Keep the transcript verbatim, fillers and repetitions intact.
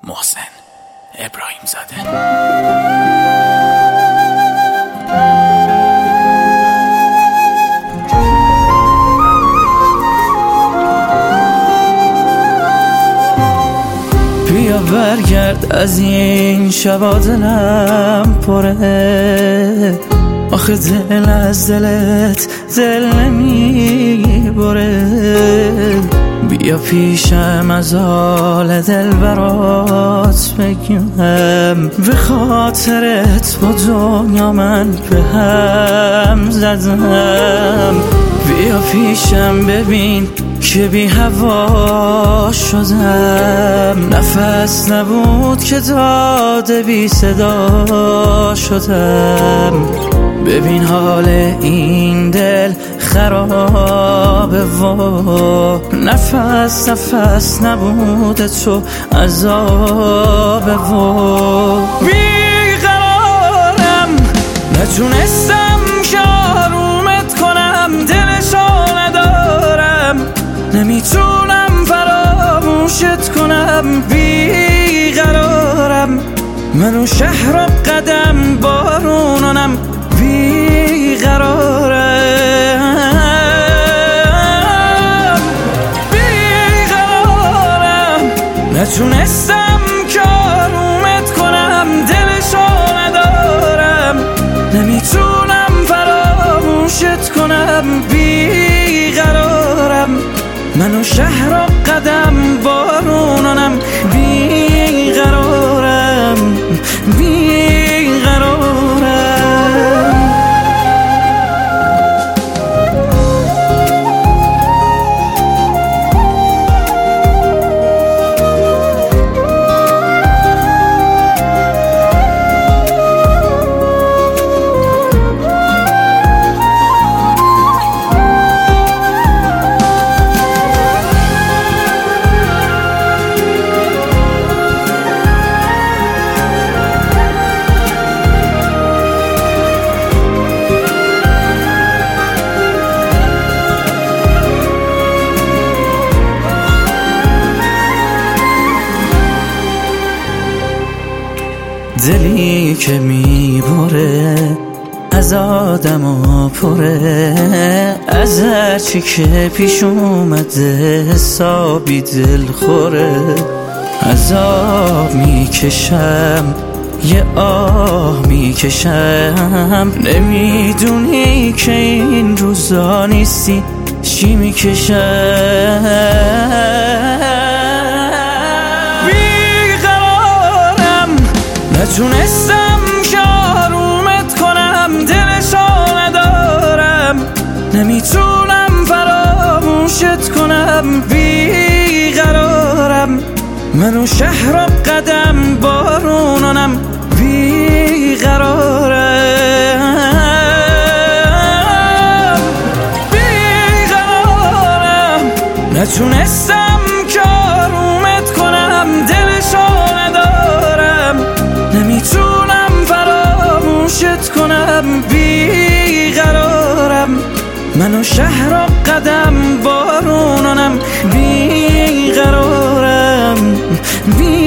محسن ابراهیم زاده. بیا برگرد از این شبا دلم پره، آخه دل از دلت دل نمی بره. بیا پیشم از حال دل برات بگم، به خاطرت با دنیا من به هم زدم. بیا پیشم ببین که بی هوا شدم، نفس نبود که داده بی صدا شدم. ببین حال این دل خرابه و نفس نفس نبوده تو عذابه و بیقرارم، نتونستم که آرومت کنم، دلشو ندارم، نمیتونم فراموشت کنم. بیقرارم، منو شهر و قدم بارونانم، بیقرارم بیقرارم، نتونستم که آرومت کنم، دلشو ندارم، نمیتونم فراموشت کنم. بیقرارم، منو شهر و قدم بارونانم، بیقرارم بیقرارم. دلی که میبره از آدم و پره، از هرچی که پیش اومده حسابی دل خوره. عذاب میکشم یه آه میکشم، نمیدونی که این روزا نیستی چی میکشم. نتونستم که آرومت کنم، دلشو ندارم، نمیتونم فراموشت کنم. بیقرارم، منو شهر و قدم بارونانم، بیقرارم بیقرارم، نتونستم که آرومت کنم، دلشو ندارم، نمیتونم فراموشت کنم. بیقرارم، منو شهر و قدم بارونانم، بیقرارم بیقرارم.